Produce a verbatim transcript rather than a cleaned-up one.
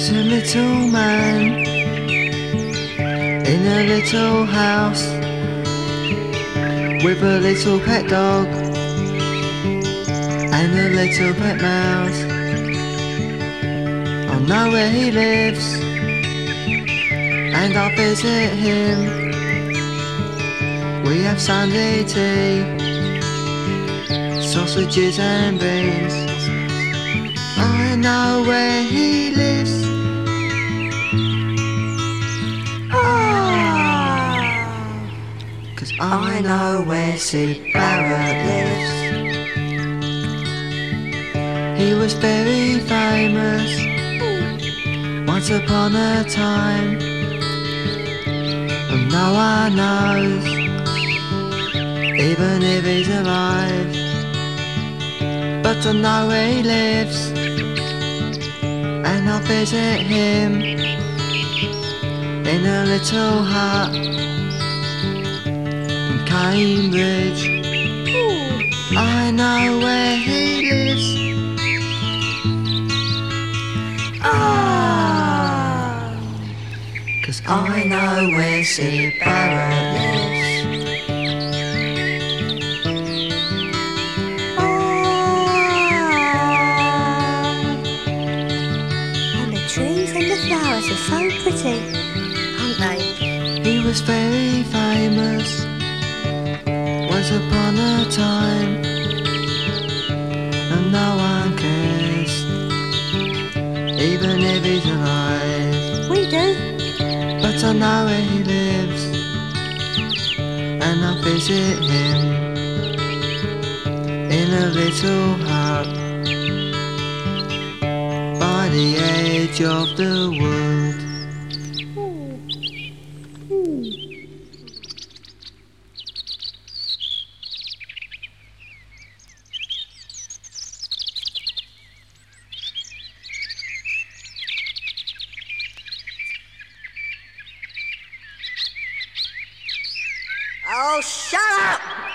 There's a little man in a little house with a little pet dog and a little pet mouse. I know where he lives and I'll visit him. We have Sunday tea, sausages and beans. I know where he lives. Cause I know where Syd Barrett lives. He was very famous once upon a time, and no one knows, even if he's alive. But I know where he lives, and I'll visit him in a little hut Cambridge. Ooh. I know where he lives. Ah, cause I know where Syd Barrett lives. Ah, and the trees and the flowers are so pretty, aren't they? He was very famous once upon a time, and no one cares, even if he's alive. We do. But I know where he lives, and I'll visit him in a little hut by the edge of the wood. Oh, shut up!